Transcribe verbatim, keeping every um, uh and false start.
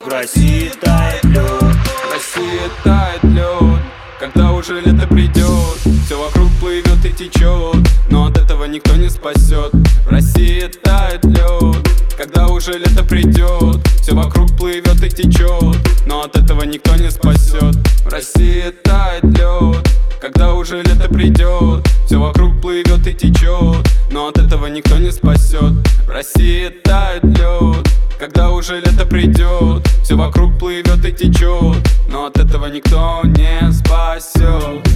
В России тает лед, В России тает лед, когда уже лето придет. Все вокруг плывет и течет, но от этого никто не спасет. В России тает лед, когда уже лето придет. Все вокруг плывет и течет, но от этого никто не спасет. В России тает лед, когда уже лето придет. Все вокруг плывет и течет, но от этого никто не спасет. В России тает лед, когда уже лето придет. Все вокруг плывет и течет, но от этого никто не спасет.